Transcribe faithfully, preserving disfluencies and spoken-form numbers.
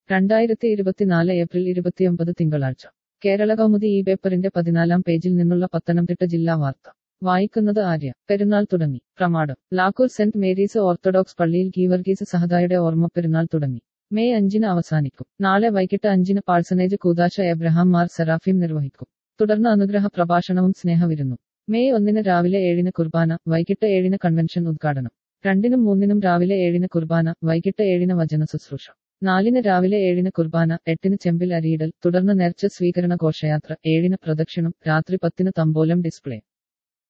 രണ്ടായിരത്തി ഇരുപത്തിനാല് ഏപ്രിൽ ഇരുപത്തിയൊമ്പത് തിങ്കളാഴ്ച കേരള കൗമുദി ഈ പേപ്പറിന്റെ പതിനാലാം പേജിൽ നിന്നുള്ള പത്തനംതിട്ട ജില്ലാ വാർത്ത വായിക്കുന്നത് ആര്യ. പെരുന്നാൾ തുടങ്ങി. Pramadam. Lakkoor saint Mary's orthodox പള്ളിയിൽ ഗീവർഗീസ് സഹദായുടെ ഓർമ്മ പെരുന്നാൾ തുടങ്ങി. മെയ് അഞ്ചിന് അവസാനിക്കും. നാളെ വൈകിട്ട് അഞ്ചിന് പാഴ്സനേജ് കൂദാശ എബ്രഹാം മാർ സെറാഫീം നിർവഹിക്കും. തുടർന്ന് അനുഗ്രഹ പ്രഭാഷണവും സ്നേഹവിരുന്നും. മെയ് ഒന്നിന് രാവിലെ ഏഴിന് കുർബാന, വൈകിട്ട് ഏഴിന് കൺവെൻഷൻ ഉദ്ഘാടനം. രണ്ടിനും മൂന്നിനും രാവിലെ ഏഴിന് കുർബാന, വൈകിട്ട് ഏഴിന് വചന ശുശ്രൂഷ. നാലിന് രാവിലെ ഏഴിന് കുർബാന, എട്ടിന് ചെമ്പിൽ അരിയിടൽ, തുടർന്ന് നേർച്ച സ്വീകരണ ഘോഷയാത്ര, ഏഴിന് പ്രദക്ഷിണം, രാത്രി പത്തിന് തമ്പോലം ഡിസ്പ്ലേ.